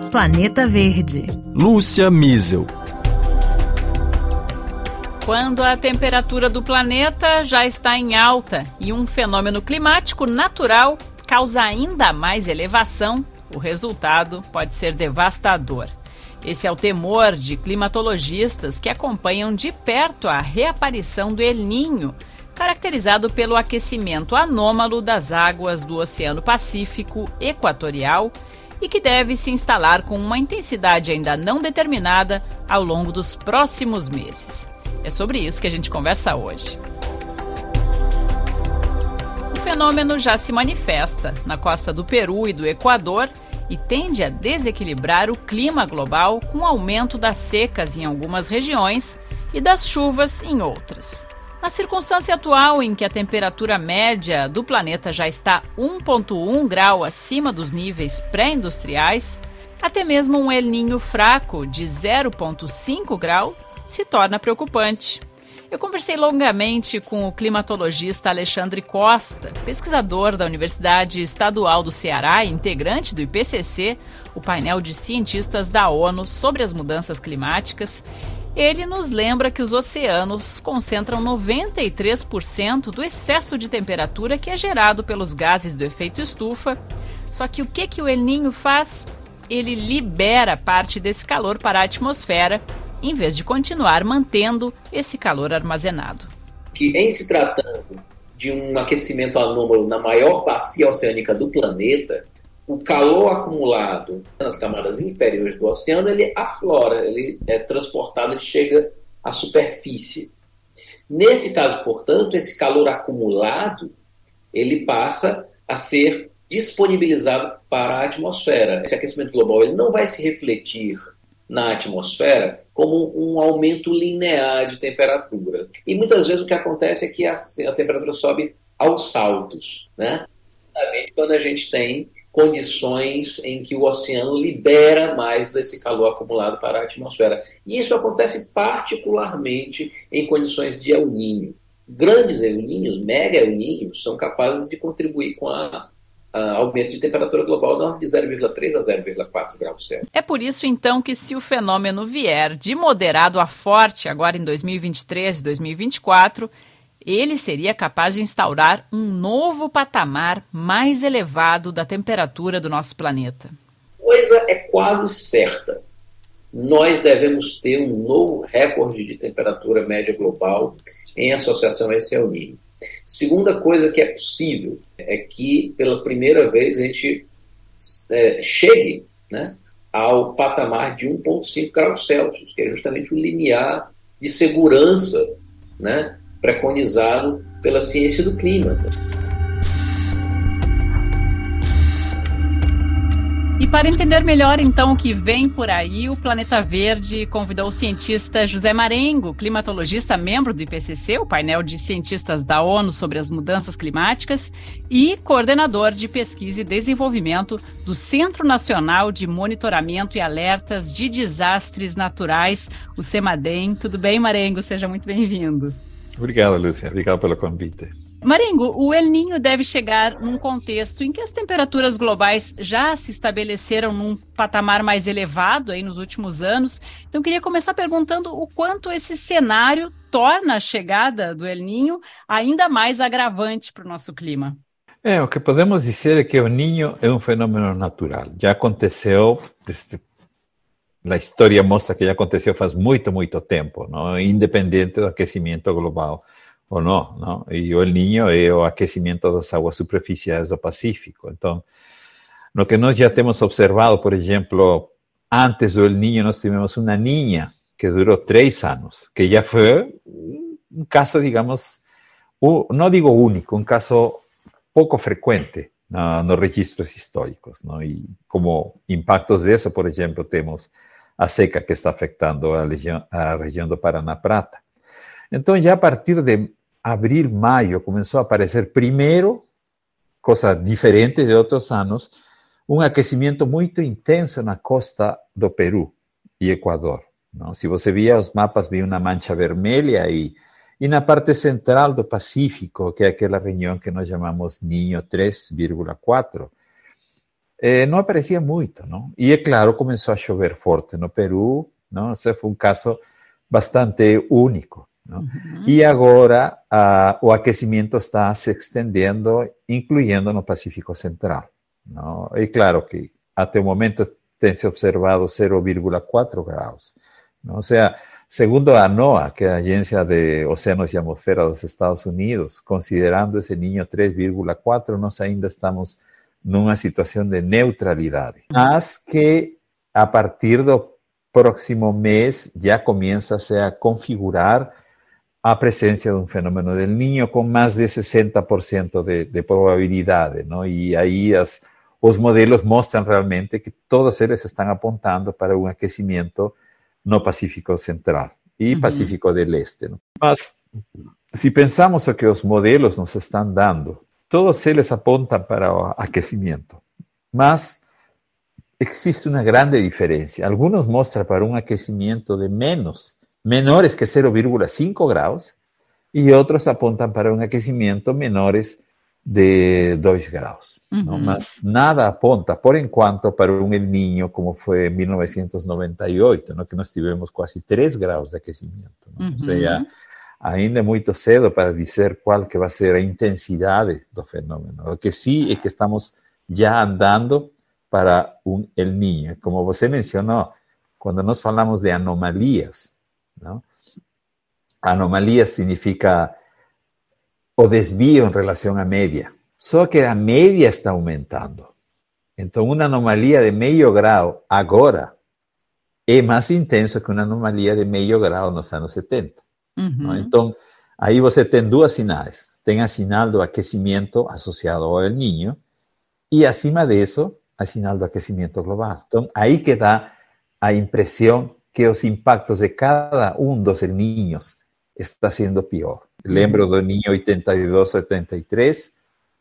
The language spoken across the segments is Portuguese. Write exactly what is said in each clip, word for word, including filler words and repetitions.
Planeta Verde. Lúcia Miesel. Quando a temperatura do planeta já está em alta e um fenômeno climático natural causa ainda mais elevação, o resultado pode ser devastador. Esse é o temor de climatologistas que acompanham de perto a reaparição do El Niño, caracterizado pelo aquecimento anômalo das águas do Oceano Pacífico Equatorial e que deve se instalar com uma intensidade ainda não determinada ao longo dos próximos meses. É sobre isso que a gente conversa hoje. O fenômeno já se manifesta na costa do Peru e do Equador e tende a desequilibrar o clima global com o aumento das secas em algumas regiões e das chuvas em outras. Na circunstância atual em que a temperatura média do planeta já está um vírgula um grau acima dos níveis pré-industriais, até mesmo um El Niño fraco de zero vírgula cinco graus se torna preocupante. Eu conversei longamente com o climatologista Alexandre Costa, pesquisador da Universidade Estadual do Ceará e integrante do I P C C, o painel de cientistas da ONU sobre as mudanças climáticas. Ele nos lembra que os oceanos concentram noventa e três por cento do excesso de temperatura que é gerado pelos gases do efeito estufa. Só que o que, que o El Niño faz? Ele libera parte desse calor para a atmosfera, em vez de continuar mantendo esse calor armazenado. Que em se tratando de um aquecimento anômalo na maior bacia oceânica do planeta, o calor acumulado nas camadas inferiores do oceano, ele aflora, ele é transportado, ele chega à superfície. Nesse caso, portanto, esse calor acumulado, ele passa a ser disponibilizado para a atmosfera. Esse aquecimento global ele não vai se refletir na atmosfera como um aumento linear de temperatura. E muitas vezes o que acontece é que a, a temperatura sobe aos saltos, né? Quando a gente tem condições em que o oceano libera mais desse calor acumulado para a atmosfera. E isso acontece particularmente em condições de El Niño. Grandes El Niños, mega El Niños, são capazes de contribuir com a Uh, aumento de temperatura global de zero vírgula três a zero vírgula quatro graus Celsius. É por isso, então, que se o fenômeno vier de moderado a forte agora em dois mil e vinte e três e dois mil e vinte e quatro, ele seria capaz de instaurar um novo patamar mais elevado da temperatura do nosso planeta. Coisa é quase certa. Nós devemos ter um novo recorde de temperatura média global em associação a esse El Niño. Segunda coisa que é possível é que, pela primeira vez, a gente é, chegue, né, ao patamar de um vírgula cinco graus Celsius, que é justamente o limiar de segurança, né, preconizado pela ciência do clima. E para entender melhor, então, o que vem por aí, o Planeta Verde convidou o cientista José Marengo, climatologista, membro do I P C C, o painel de cientistas da ONU sobre as mudanças climáticas, e coordenador de pesquisa e desenvolvimento do Centro Nacional de Monitoramento e Alertas de Desastres Naturais, o CEMADEM. Tudo bem, Marengo? Seja muito bem-vindo. Obrigado, Lúcia. Obrigado pelo convite. Marengo, o El Niño deve chegar num contexto em que as temperaturas globais já se estabeleceram num patamar mais elevado aí nos últimos anos. Então, eu queria começar perguntando o quanto esse cenário torna a chegada do El Niño ainda mais agravante para o nosso clima. É, o que podemos dizer é que o Niño é um fenômeno natural. Já aconteceu, desde... a história mostra que já aconteceu faz muito, muito tempo, não? Independente do aquecimento global. Ou não, não, e o El Niño é o aquecimento das águas superficiais do Pacífico. Então, no que nós já temos observado, por exemplo, antes do El Niño nós tivemos uma Niña que durou três anos, que já foi um caso, digamos, um, não digo único, um caso pouco frequente no, nos registros históricos, não? E como impactos disso, por exemplo, temos a seca que está afetando a região, a região do Paraná Prata. Então, já a partir de abril, maio, começou a aparecer primeiro, coisa diferente de outros anos, um aquecimento muito intenso na costa do Peru e Equador. Não? Se você via os mapas, via uma mancha vermelha aí. E na parte central do Pacífico, que é aquela região que nós chamamos Niño três vírgula quatro, eh, não aparecia muito, não? E, é claro, começou a chover forte no Peru, não? Esse foi um caso bastante único, não? Uhum. E agora uh, o aquecimento está se estendendo, incluindo no Pacífico Central, não? E claro que até o momento tem se observado zero vírgula quatro graus, não? Ou seja, segundo a NOAA, que é a Agência de Oceanos e Atmosfera dos Estados Unidos, considerando esse ninho três vírgula quatro, nós ainda estamos numa situação de neutralidade, mas que a partir do próximo mês já começa-se a configurar a presença de um fenômeno del Niño com mais de sessenta por cento de, de probabilidade, não? E aí as, os modelos mostram realmente que todos eles estão apontando para um aquecimento no Pacífico Central e uhum. Pacífico del Este, não? Mas, se pensamos o que os modelos nos estão dando, todos eles apontam para o aquecimento, mas existe uma grande diferença. Alguns mostram para um aquecimento de menos, menores que zero vírgula cinco graus, e outros apontam para um aquecimento menores de dois graus. Uhum. Não? Mas nada aponta, por enquanto, para um El Niño como foi em mil novecentos e noventa e oito, não? Que nós tivemos quase três graus de aquecimento. Não? Uhum. Ou seja, ainda é muito cedo para dizer qual que vai ser a intensidade do fenômeno. O que sim é que estamos já andando para um El Niño. Como você mencionou, quando nós falamos de anomalias, não? Anomalia significa o desvio em relação à média. Só que a média está aumentando. Então, uma anomalia de meio grau agora é mais intensa que uma anomalia de meio grau nos anos setenta. Uhum. Então, aí você tem duas sinais. Tem a sinal do aquecimento associado ao El Niño e, acima disso, a sinal do aquecimento global. Então, aí que dá a impressão que os impactos de cada um dos El Niños está sendo pior. Lembro do Niño oitenta e dois, oitenta e três,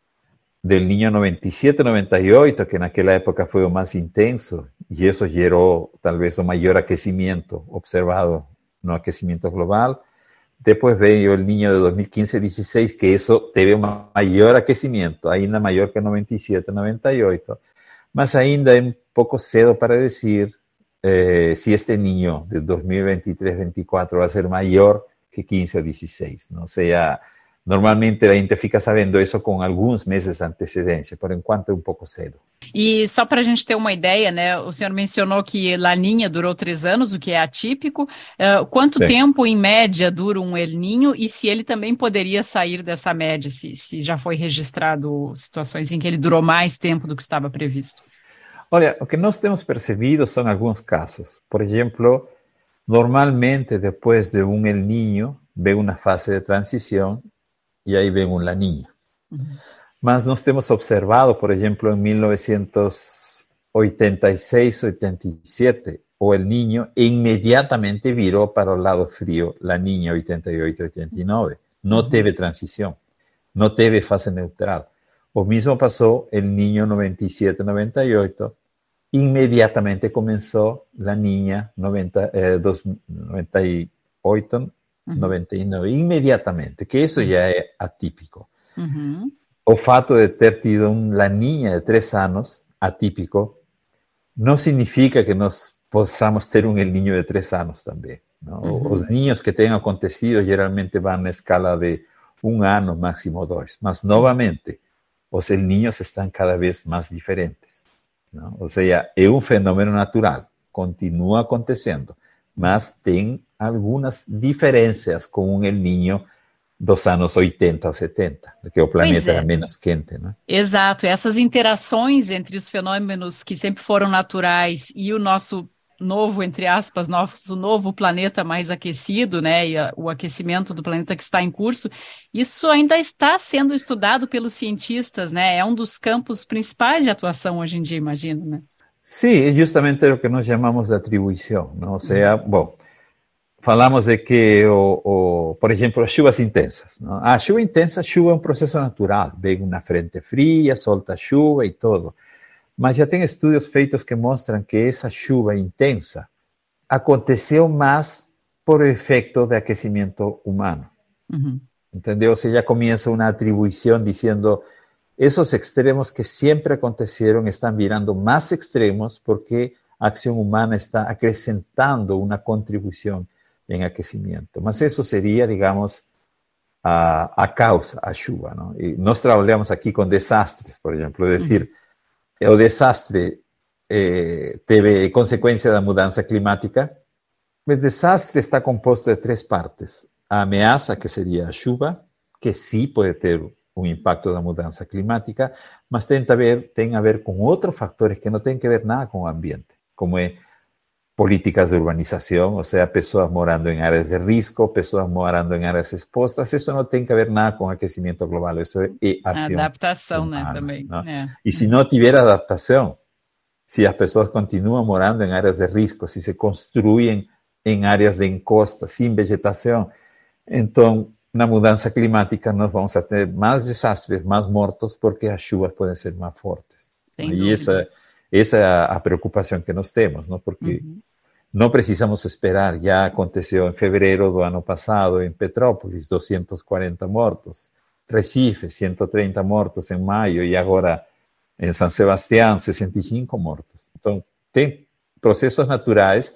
do Niño noventa e sete, noventa e oito, que naquela época foi o mais intenso, e isso gerou talvez o maior aquecimento observado no aquecimento global. Depois veio o Niño de dois mil e quinze, dezesseis, que isso teve um maior aquecimento, ainda maior que noventa e sete, noventa e oito. Mas ainda é um pouco cedo para dizer eh, se este Niño de dois mil e vinte e três, vinte e quatro vai ser maior que quinze ou dezesseis. Não? Ou seja, normalmente a gente fica sabendo isso com alguns meses de antecedência, por enquanto é um pouco cedo. E só para a gente ter uma ideia, né? O senhor mencionou que Laninha durou três anos, o que é atípico. Uh, quanto Sim. tempo, em média, dura um El Niño e se ele também poderia sair dessa média, se, se já foi registrado situações em que ele durou mais tempo do que estava previsto? Olha, o que nós temos percebido são alguns casos. Por exemplo, normalmente depois de um El Niño, vem uma fase de transição e aí vem um La Niña. Uhum. Mas nós temos observado, por exemplo, em mil novecentos e oitenta e seis, oitenta e sete, o El Niño imediatamente virou para o lado frio, La Niña oitenta e oito, oitenta e nove. Não uhum. teve transição, não teve fase neutral. O mesmo passou El Niño noventa e sete, noventa e oito, imediatamente começou La Niña noventa, eh, dos, noventa e oito, uhum. noventa e nove, imediatamente, que isso já é atípico. Uhum. O fato de ter tido um La Niña de três anos, atípico, não significa que nós possamos ter um El Niño de três anos também. Não? Uhum. Os ninhos que têm acontecido geralmente vão na escala de um ano, máximo dois. Mas, novamente, os El Niños estão cada vez mais diferentes. Não? Ou seja, é um fenômeno natural, continua acontecendo, mas tem algumas diferenças com um El Niño dos anos oitenta ou setenta, porque o planeta é. era menos quente, né? Exato, essas interações entre os fenômenos que sempre foram naturais e o nosso novo, entre aspas, nosso novo planeta mais aquecido, né, e a, o aquecimento do planeta que está em curso, isso ainda está sendo estudado pelos cientistas, né? É um dos campos principais de atuação hoje em dia, imagino, né? Sim, é justamente o que nós chamamos de atribuição, não? Ou seja, uhum. bom, falamos de que, o, o, por exemplo, as chuvas intensas. Não? A chuva intensa, a chuva é um processo natural. Vem uma frente fria, solta a chuva e tudo. Mas já tem estudos feitos que mostram que essa chuva intensa aconteceu mais por efeito de aquecimento humano. Uhum. Entendeu? Ou seja, começa uma atribuição dizendo esos extremos que siempre acontecieron están virando más extremos porque a acción humana está acrescentando una contribución en aquecimiento. Mas eso sería, digamos, a, a causa, a chuva, ¿no? Y nós trabalhamos aqui com desastres, por exemplo, é decir, o desastre eh, teve consequência da mudança climática. O desastre está composto de três partes. A ameaça, que seria a chuva, que sim pode ter um impacto da mudança climática, mas tem a ver, tem a ver com outros fatores que não têm a ver nada com o ambiente, como é políticas de urbanização, ou seja, pessoas morando em áreas de risco, pessoas morando em áreas expostas, isso não tem a ver nada com aquecimento global, isso é ação. Adaptação, humana, né, também. Não? É. E se não tiver adaptação, se as pessoas continuam morando em áreas de risco, se se construem em áreas de encosta, sem vegetação, então, na mudança climática, nós vamos a ter mais desastres, mais mortos, porque as chuvas podem ser mais fortes. Sem e dúvida. essa, essa é a, a preocupação que nós temos, não? Porque Uhum. não precisamos esperar. Já aconteceu em fevereiro do ano passado, em Petrópolis, duzentos e quarenta mortos. Recife, cento e trinta mortos em maio, e agora em São Sebastião, sessenta e cinco mortos. Então, tem processos naturais,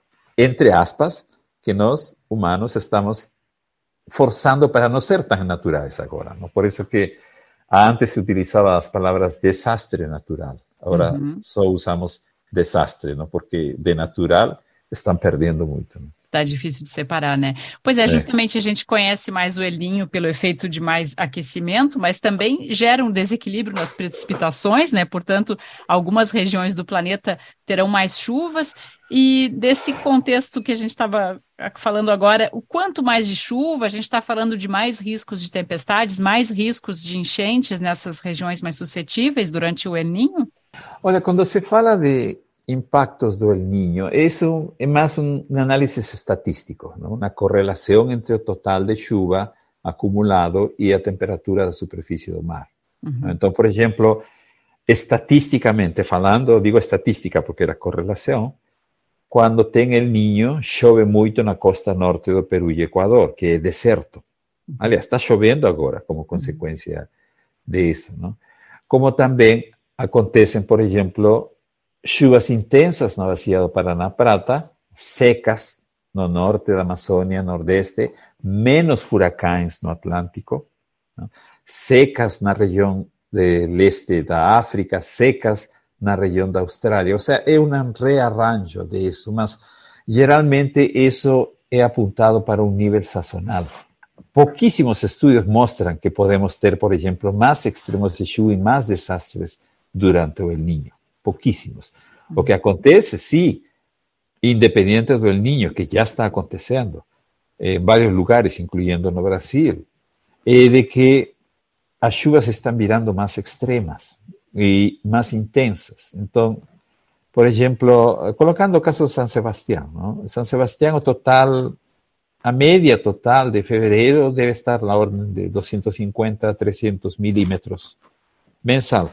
entre aspas, que nós, humanos, estamos forçando para não ser tão naturais agora. Não? Por isso que antes se utilizava as palavras desastre natural. Agora Uhum. só usamos desastre, não? Porque de natural estão perdendo muito. Não? Tá difícil de separar, né? Pois é, justamente a gente conhece mais o El Niño pelo efeito de mais aquecimento, mas também gera um desequilíbrio nas precipitações, né? Portanto, algumas regiões do planeta terão mais chuvas. E desse contexto que a gente estava falando agora, o quanto mais de chuva, a gente está falando de mais riscos de tempestades, mais riscos de enchentes nessas regiões mais suscetíveis durante o El Niño? Olha, quando se fala de impactos do El Niño, isso é mais um análise estatístico, não? Uma correlação entre o total de chuva acumulado e a temperatura da superfície do mar. Uhum. Então, por exemplo, estatisticamente falando, digo estatística porque era correlação, quando tem El Niño, chove muito na costa norte do Peru e Equador, que é deserto. Aliás, está chovendo agora como consequência disso, não? Como também acontecem, por exemplo, chuvas intensas na bacia do Paraná Prata, secas no norte da Amazônia, nordeste, menos furacões no Atlântico, não? Secas na região do leste da África, secas na região da Austrália. Ou seja, é um rearranjo disso, mas geralmente isso é apontado para um nível sazonal. Pouquíssimos estudos mostram que podemos ter, por exemplo, mais extremos de chuva e mais desastres durante o El Niño. Pouquíssimos. Uhum. O que acontece, sim, independente do El Niño, que já está acontecendo em vários lugares, incluindo no Brasil, é de que as chuvas estão virando mais extremas e mais intensas. Então, por exemplo, colocando o caso de São Sebastião, não? São Sebastião, o total, a média total de fevereiro deve estar na ordem de duzentos e cinquenta a trezentos milímetros mensal.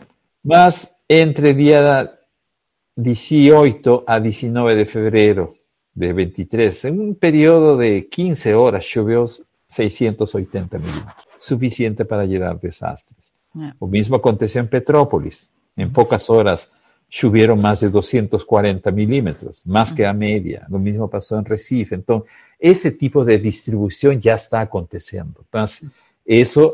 Mas entre dia dezoito a dezenove de fevereiro de vinte e três, em um período de quinze horas, choveu seiscentos e oitenta milímetros, suficiente para gerar desastres. É. O mesmo aconteceu em Petrópolis. Em poucas horas, choveram mais de duzentos e quarenta milímetros, mais que a média. O mesmo passou em Recife. Então, esse tipo de distribuição já está acontecendo. Mas isso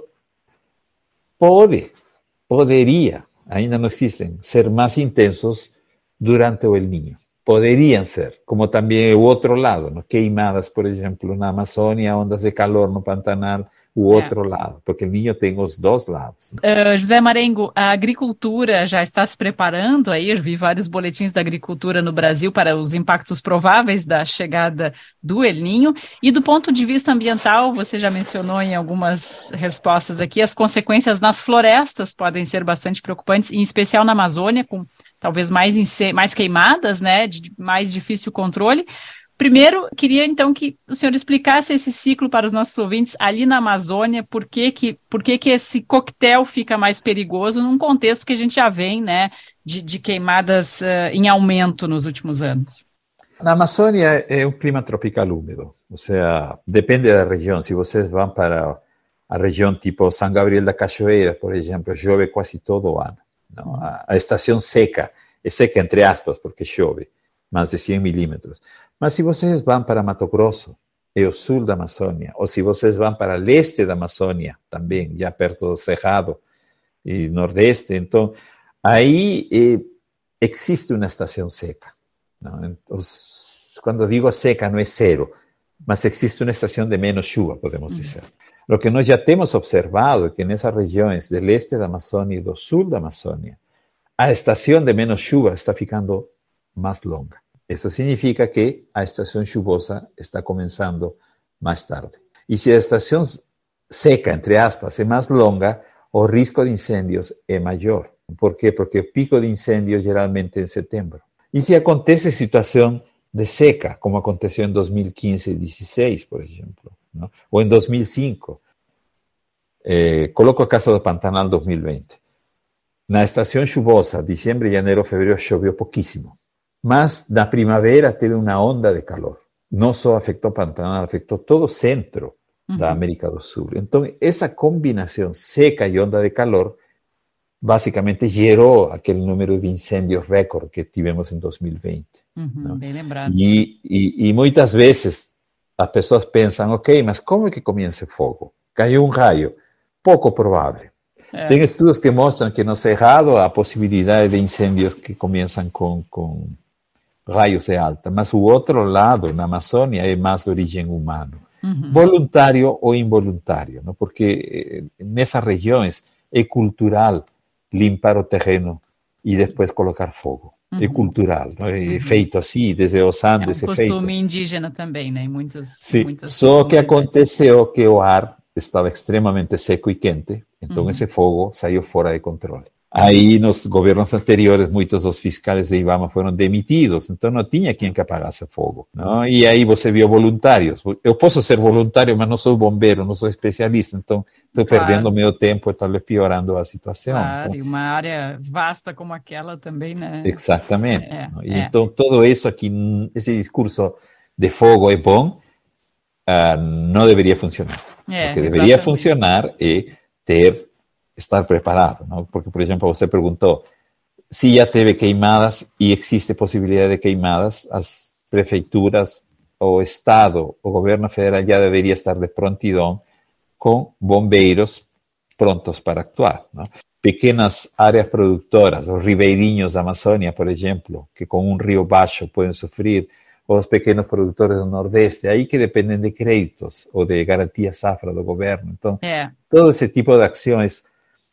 pode, poderia, ainda não existem, ser mais intensos durante o El Niño. Poderiam ser, como também o outro lado, ¿no? Queimadas, por exemplo, na Amazônia, ondas de calor no Pantanal, o outro é. lado, porque o Niño tem os dois lados. Uh, José Marengo, a agricultura já está se preparando aí, eu vi vários boletins da agricultura no Brasil para os impactos prováveis da chegada do El Niño, e do ponto de vista ambiental, você já mencionou em algumas respostas aqui, as consequências nas florestas podem ser bastante preocupantes, em especial na Amazônia, com talvez mais, ince- mais queimadas, né, de mais difícil controle. Primeiro, queria então que o senhor explicasse esse ciclo para os nossos ouvintes ali na Amazônia, por que que, por que que esse coquetel fica mais perigoso num contexto que a gente já vem, né, de, de queimadas uh, em aumento nos últimos anos. Na Amazônia é um clima tropical úmido, ou seja, depende da região. Se vocês vão para a região tipo São Gabriel da Cachoeira, por exemplo, chove quase todo o ano. Não? A, a estação seca, é seca entre aspas, porque chove, mais de cem milímetros. Mas se vocês vão para Mato Grosso, é o sul da Amazônia, ou se vocês vão para leste da Amazônia, também, já perto do Cerrado e Nordeste, então, aí eh, existe uma estação seca. Não? Os, quando digo seca, não é zero, mas existe uma estação de menos chuva, podemos dizer. Lo que nós já temos observado é que nessas regiões do leste da Amazônia e do sul da Amazônia, a estação de menos chuva está ficando mais longa. Isso significa que a estação chuvosa está começando mais tarde. E se a estação seca, entre aspas, é mais longa, o risco de incêndios é maior. Por quê? Porque o pico de incêndios geralmente é em setembro. E se acontece situação de seca, como aconteceu em dois mil e quinze e dois mil e dezesseis, por exemplo, não? Ou em dois mil e cinco, eh, coloco o caso do Pantanal dois mil e vinte. Na estação chuvosa, dezembro, janeiro, fevereiro, choveu pouquíssimo. Mas na primavera teve uma onda de calor. Não só afetou o Pantanal, afetou todo o centro uhum. da América do Sul. Então, essa combinação seca e onda de calor basicamente gerou aquele número de incêndios recorde que tivemos em dois mil e vinte. Uhum, bem lembrado. E, e, e muitas vezes as pessoas pensam, ok, mas como é que começa o fogo? Caiu um raio? Pouco provável. É. Tem estudos que mostram que no Cerrado há possibilidade de incêndios que começam com, com raios de alta, mas o outro lado, na Amazônia, é mais de origem humana. Uhum. Voluntário ou involuntário, não? Porque nessas regiões é cultural limpar o terreno e depois colocar fogo. Uhum. É cultural, não? É uhum. feito assim, desde os Andes. É um costume é indígena também, né? Em muitas, Sim, muitas só que aconteceu que o ar estava extremamente seco e quente, então uhum. esse fogo saiu fora de controle. Aí, nos governos anteriores, muitos dos fiscais de IBAMA foram demitidos, então não tinha quem que apagasse fogo. Não? E aí você viu voluntários. Eu posso ser voluntário, mas não sou bombeiro, não sou especialista, então estou claro. perdendo meu tempo e talvez piorando a situação. Claro, então, e uma área vasta como aquela também, né? Exatamente. É, e é. Então, tudo isso aqui, esse discurso de fogo é bom, uh, não deveria funcionar. É, o que deveria exatamente. funcionar é ter... estar preparado, não? Porque, por exemplo, você perguntou se já teve queimadas e existe possibilidade de queimadas, as prefeituras, o Estado, o governo federal já deveria estar de prontidão com bombeiros prontos para actuar, não? Pequenas áreas produtoras, os ribeirinhos da Amazônia, por exemplo, que com um rio baixo podem sofrer, ou os pequenos produtores do Nordeste, aí que dependem de créditos ou de garantia safra do governo. Então, é. todo esse tipo de ações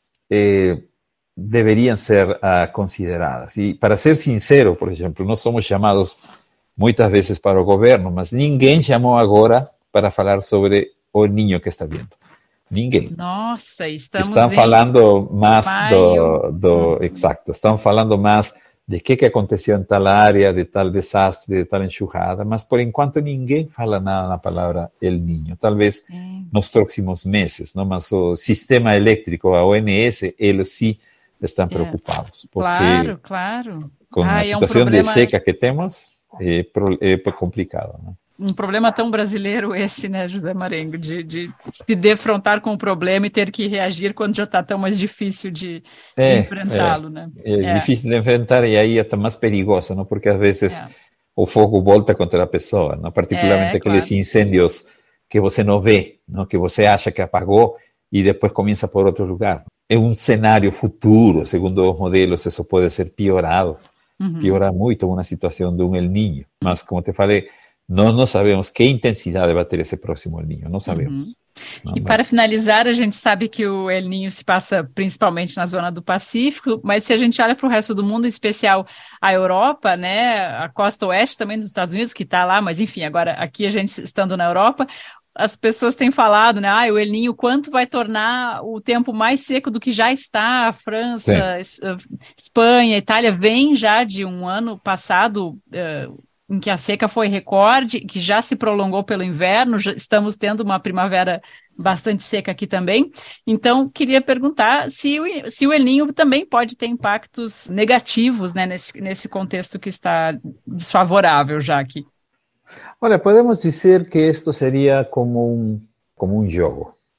Eh, deveriam ser uh, consideradas. E, para ser sincero, por exemplo, nós somos chamados muitas vezes para o governo, mas ninguém chamou agora para falar sobre o ninho que está vindo. Ninguém. Nossa, estamos Estão em falando mais maio. do... do uhum. Exato, estão falando mais de que, que aconteceu em tal área, de tal desastre, de tal enxurrada, mas por enquanto ninguém fala nada na palavra El Niño. Talvez Sim. nos próximos meses, não? Mas o sistema elétrico, a O N S, eles sim estão preocupados. Porque claro, claro. Com ah, a é situação um problema... de seca que temos, é, é complicado, não? Um problema tão brasileiro esse, né, José Marengo, de, de se defrontar com o problema e ter que reagir quando já está tão mais difícil de, é, de enfrentá-lo, é, né? É, é difícil de enfrentar e aí está mais perigoso, não? Porque às vezes é. o fogo volta contra a pessoa, não? Particularmente é, aqueles claro. incêndios que você não vê, não? Que você acha que apagou e depois começa por outro lugar. É um cenário futuro, segundo os modelos, isso pode ser piorado, uhum. piorar muito uma situação de um El Niño, mas como te falei, nós não sabemos que intensidade vai ter esse próximo El Niño, não sabemos. Uhum. Não, e mas... para finalizar, a gente sabe que o El Niño se passa principalmente na zona do Pacífico, mas se a gente olha para o resto do mundo, em especial a Europa, né, a costa oeste também dos Estados Unidos, que está lá, mas enfim, agora aqui a gente estando na Europa, as pessoas têm falado, né, ah, o El Niño quanto vai tornar o tempo mais seco do que já está, a França, Sim. Espanha, Itália, vem já de um ano passado... Uh, em que a seca foi recorde, que já se prolongou pelo inverno, já estamos tendo uma primavera bastante seca aqui também. Então, queria perguntar se o, se o El Niño também pode ter impactos negativos, né, nesse, nesse contexto que está desfavorável já aqui. Olha, podemos dizer que isto seria como um, como um jogo.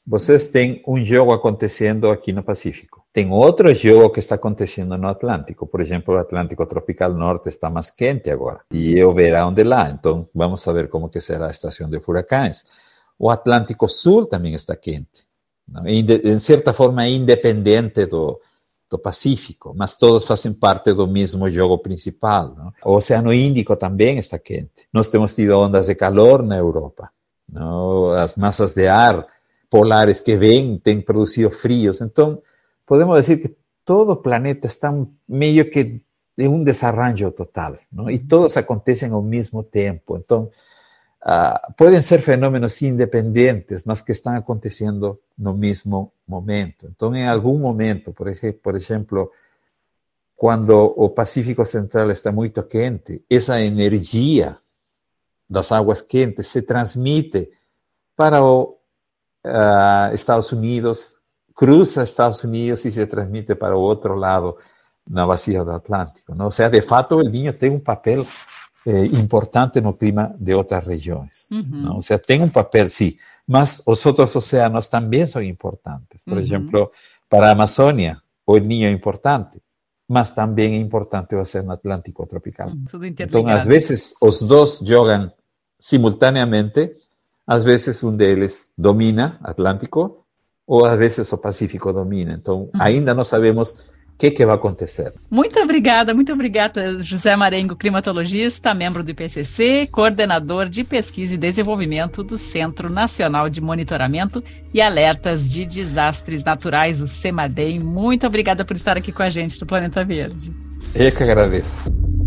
vocês têm um jogo acontecendo aqui no Pacífico. Tem outro jogo que está acontecendo no Atlântico. Por exemplo, o Atlântico Tropical Norte está mais quente agora. E é o verão de lá. Então, vamos saber como que será a estação de furacões. O Atlântico Sul também está quente. Não? E, de, em certa forma, é independente do, do Pacífico, mas todos fazem parte do mesmo jogo principal. Não? O Oceano Índico também está quente. Nós temos tido ondas de calor na Europa. Não? As massas de ar polares que vêm têm produzido frios. Então, podemos dizer que todo o planeta está meio que em um desarranjo total, não? E todos acontecem ao mesmo tempo. Então, uh, podem ser fenômenos independentes, mas que estão acontecendo no mesmo momento. Então, em algum momento, por exemplo, por exemplo, quando o Pacífico Central está muito quente, essa energia das águas quentes se transmite para o Uh, Estados Unidos, cruza Estados Unidos e se transmite para o outro lado na bacia do Atlântico. Não? Ou seja, de fato, o El Niño tem um papel eh, importante no clima de outras regiões. Uhum. Não? Ou seja, tem um papel, sim, mas os outros oceanos também são importantes. Por uhum. exemplo, para a Amazônia, o El Niño é importante, mas também é importante o Oceano Atlântico Tropical. Hum, tudo então, às vezes, os dois jogam simultaneamente. Às vezes um deles domina Atlântico ou às vezes o Pacífico domina. Então, ainda não sabemos o que, que vai acontecer. Muito obrigada, muito obrigada, José Marengo, climatologista, membro do I P C C, coordenador de pesquisa e desenvolvimento do Centro Nacional de Monitoramento e Alertas de Desastres Naturais, o CEMADEM. Muito obrigada por estar aqui com a gente no Planeta Verde. Eu que agradeço.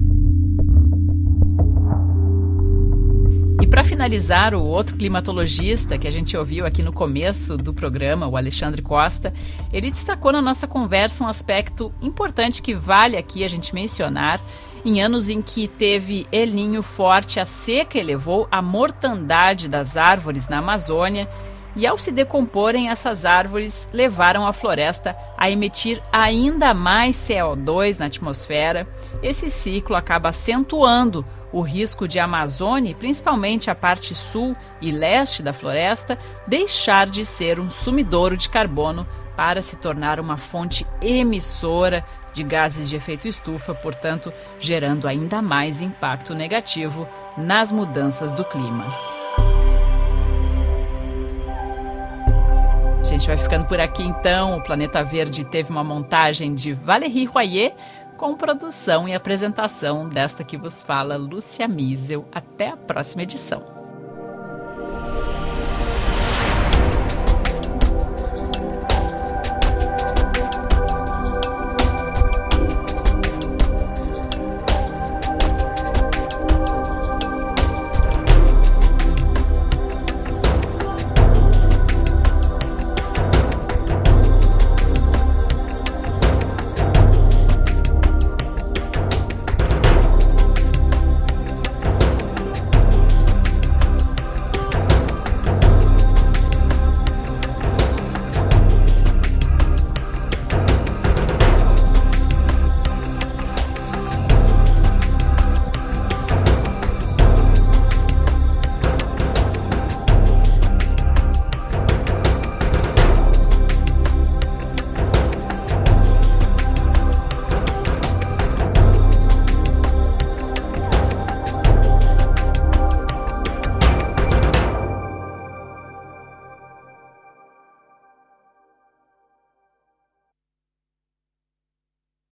E para finalizar, o outro climatologista que a gente ouviu aqui no começo do programa, o Alexandre Costa, ele destacou na nossa conversa um aspecto importante que vale aqui a gente mencionar. Em anos em que teve El Niño forte, a seca elevou a mortandade das árvores na Amazônia e, ao se decomporem, essas árvores levaram a floresta a emitir ainda mais C O dois na atmosfera. Esse ciclo acaba acentuando o risco de a Amazônia, principalmente a parte sul e leste da floresta, deixar de ser um sumidouro de carbono para se tornar uma fonte emissora de gases de efeito estufa, portanto, gerando ainda mais impacto negativo nas mudanças do clima. A gente vai ficando por aqui então. O Planeta Verde teve uma montagem de Valérie Royer, com produção e apresentação desta que vos fala, Lúcia Miesel. Até a próxima edição.